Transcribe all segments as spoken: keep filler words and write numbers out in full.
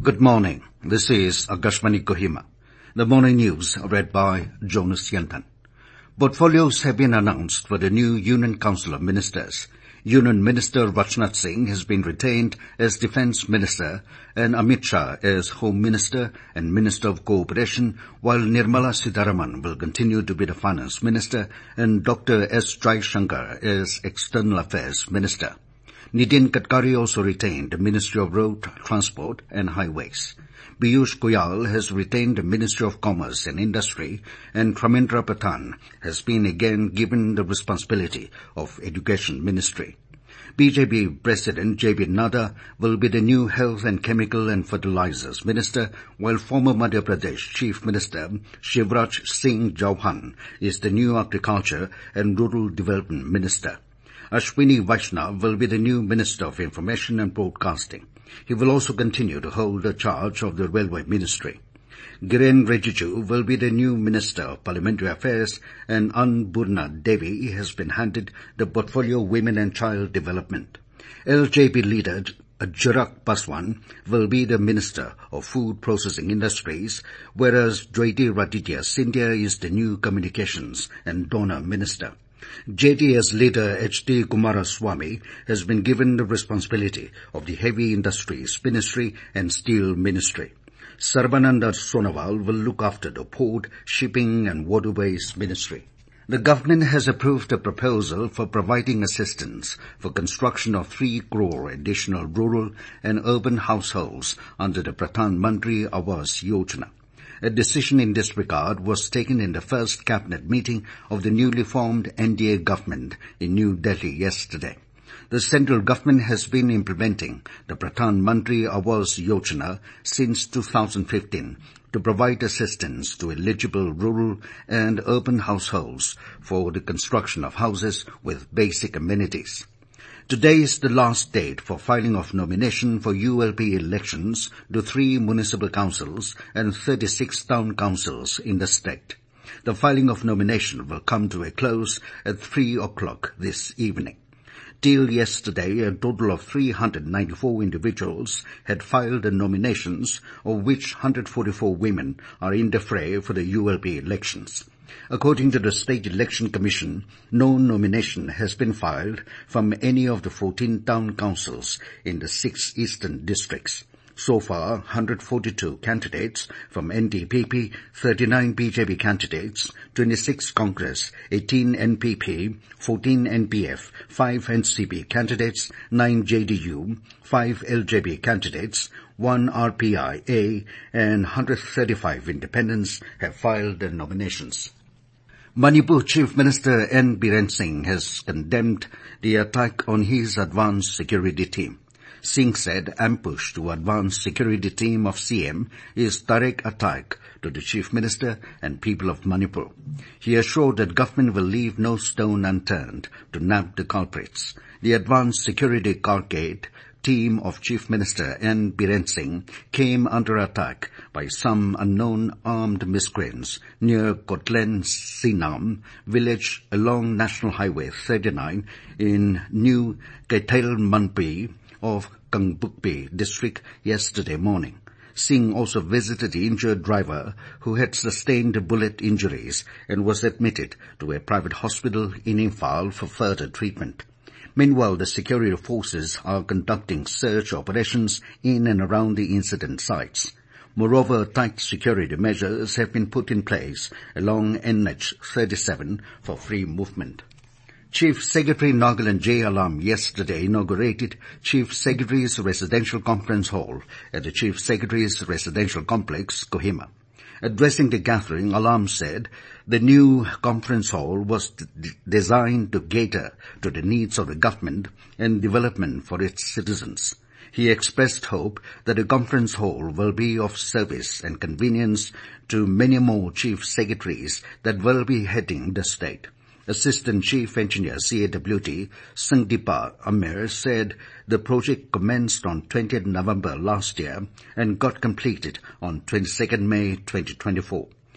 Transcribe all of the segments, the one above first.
Good morning. This is Akashvani Kohima. The morning news read by Jonas Yentan. Portfolios have been announced for the new Union Council of Ministers. Union Minister Rajnath Singh has been retained as Defence Minister and Amit Shah as Home Minister and Minister of Cooperation, while Nirmala Sitharaman will continue to be the Finance Minister and Doctor S. Jaishankar as External Affairs Minister. Nitin Gadkari also retained the Ministry of Road Transport and Highways. Piyush Goyal has retained the Ministry of Commerce and Industry, and Dharmendra Pradhan has been again given the responsibility of Education Ministry. B J P President J P Nadda will be the new Health and Chemical and Fertilizers Minister, while former Madhya Pradesh Chief Minister Shivraj Singh Chauhan is the new Agriculture and Rural Development Minister. Ashwini Vaishnav will be the new Minister of Information and Broadcasting. He will also continue to hold the charge of the Railway Ministry. Kiren Rijiju will be the new Minister of Parliamentary Affairs, and Annapurna Devi has been handed the portfolio Women and Child Development. L J P leader Chirag Paswan will be the Minister of Food Processing Industries, whereas Jyotiraditya Scindia is the new Communications and Donor Minister. J D S leader H D Kumaraswamy has been given the responsibility of the Heavy Industries Ministry and Steel Ministry. Sarbananda Sonowal will look after the Port, Shipping and Waterways Ministry. The government has approved a proposal for providing assistance for construction of three crore additional rural and urban households under the Pradhan Mantri Awas Yojana. A decision in this regard was taken in the first cabinet meeting of the newly formed N D A government in New Delhi yesterday. The central government has been implementing the Pradhan Mantri Awas Yojana since two thousand fifteen to provide assistance to eligible rural and urban households for the construction of houses with basic amenities. Today is the last date for filing of nomination for U L P elections to three municipal councils and thirty-six town councils in the state. The filing of nomination will come to a close at three o'clock this evening. Till yesterday, a total of three hundred ninety-four individuals had filed nominations, of which one hundred forty-four women are in the fray for the U L P elections. According to the State Election Commission, no nomination has been filed from any of the fourteen town councils in the six eastern districts. So far, one hundred forty-two candidates from N D P P, thirty-nine B J P candidates, twenty-six Congress, eighteen N P P, fourteen N P F, five N C P candidates, nine J D U, five L J P candidates, one R P I A, and one hundred thirty-five independents have filed their nominations. Manipur Chief Minister N. Biren Singh has condemned the attack on his advanced security team. Singh said ambush to advanced security team of C M is direct attack to the Chief Minister and people of Manipur. He assured that government will leave no stone unturned to nab the culprits. The advanced security brigade team of Chief Minister N. Biren Singh came under attack by some unknown armed miscreants near Kotlen Sinam village along National Highway thirty-nine in New Kaithalmanpi of Kangbukpi district yesterday morning. Singh also visited the injured driver who had sustained bullet injuries and was admitted to a private hospital in Imphal for further treatment. Meanwhile, the security forces are conducting search operations in and around the incident sites. Moreover, tight security measures have been put in place along N H thirty-seven for free movement. Chief Secretary Nagaland J. Alam yesterday inaugurated Chief Secretary's Residential Conference Hall at the Chief Secretary's Residential Complex, Kohima. Addressing the gathering, Alam said the new conference hall was d- designed to cater to the needs of the government and development for its citizens. He expressed hope that the conference hall will be of service and convenience to many more chief secretaries that will be heading the state. Assistant Chief Engineer C A W T Sangdipa Amir said the project commenced on twentieth November last year and got completed on twenty-second May twenty twenty-four.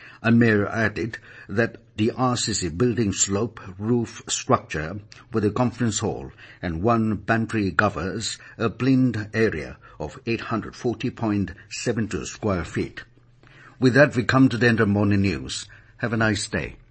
And Mayor added that the R C C building slope roof structure with a conference hall and one pantry covers a planned area of eight hundred forty point seven two square feet. With that, we come to the end of morning news. Have a nice day.